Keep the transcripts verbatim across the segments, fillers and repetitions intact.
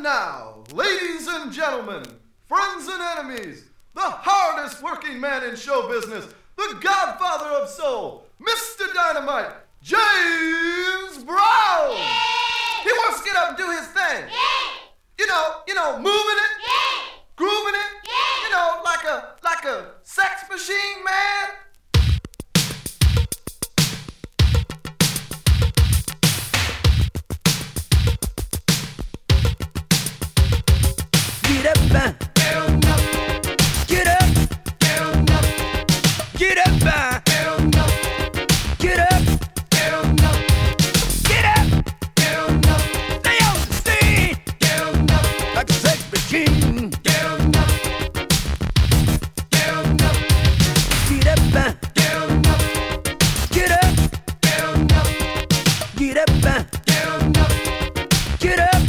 now, ladies and gentlemen, friends and enemies, the hardest working man in show business, the godfather of soul, Mister Dynamite, James Brown. Yeah. He wants to get up and do his thing. Yeah. You know, you know, moving it, Yeah. grooving it, Yeah. you know, like a like a sex machine, man. Get up, uh, get up, get up, get up, uh, get up, get up, stay on the scene like a sex machine. Get up, uh, get up, get up, uh, get up, get up, get up.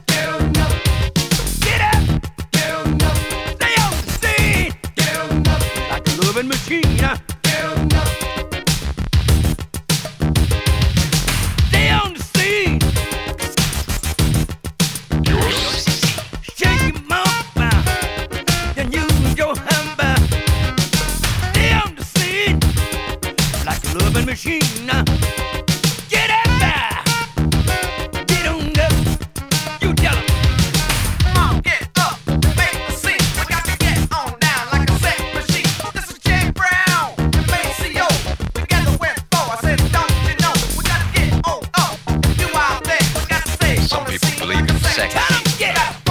Stay on the scene like a loving machine. Stay on the scene. Shake your mama, then use your hammer. Stay on the scene like a loving machine. Get up there, get on up. You tell 'em. Come on, get up, make the scene. We got to get on down like a sex machine. This is James Brown, Maceo. Together we're four. I said, don't you know? We got to get on up. You out there, we got to say. Some on the people scene believe like a in sex sex. Tell 'em get up.